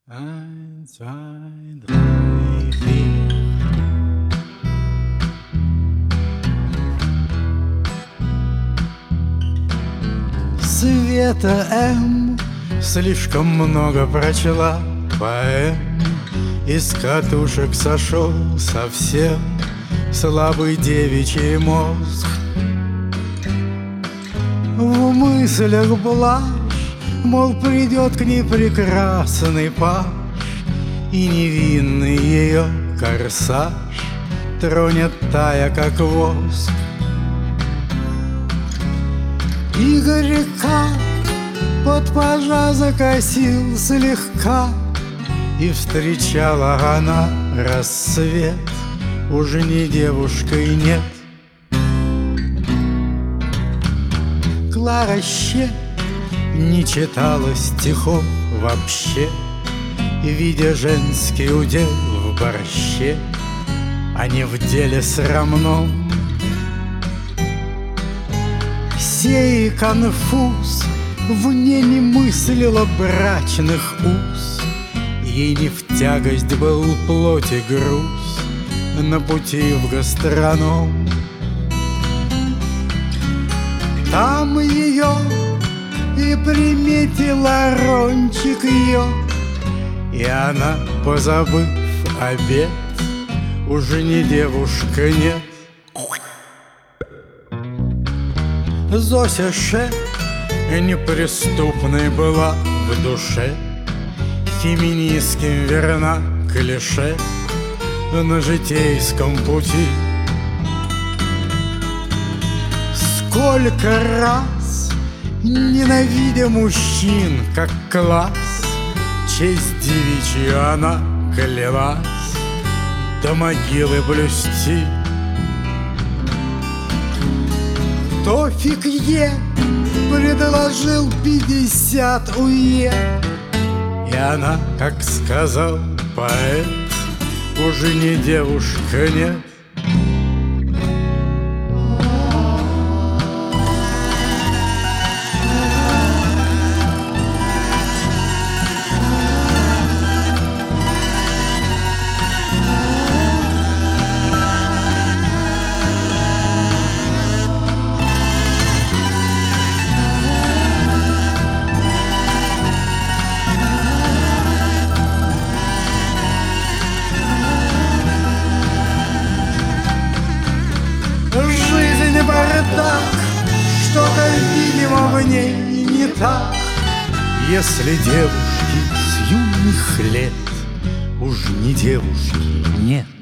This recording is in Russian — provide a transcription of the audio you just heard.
Eins, zwei, drei, vier. Света М. слишком много прочла поэм, из катушек сошел совсем слабый девичий мозг. В мыслях блажь, мол, придет к ней прекрасный паж, и невинный ее корсаж тронет тая, как воск. И горька под пажа закосил слегка, и встречала она рассвет, уже не девушкой, нет. Клара Щ. не читала стихов вообще, видя женский удел в борще, а не в деле срамном. Сей конфуз в ней не мыслила брачных уз, ей не в тягость был плоти груз на пути в гастроном. Там ее и приметила рончик ее, и она, позабыв обед, уже не девушка, нет. Зося Ш. неприступной была в душе, феминистским верна клише на житейском пути. Сколько раз, ненавидя мужчин как класс, честь девичью она клялась до могилы блюсти. Тофик Е. предложил 50 уе, и она, как сказал поэт, уже не девушка, нет. Жизнь бардак, что-то, видимо, в ней не так, если девушки с юных лет уж не девушки, нет.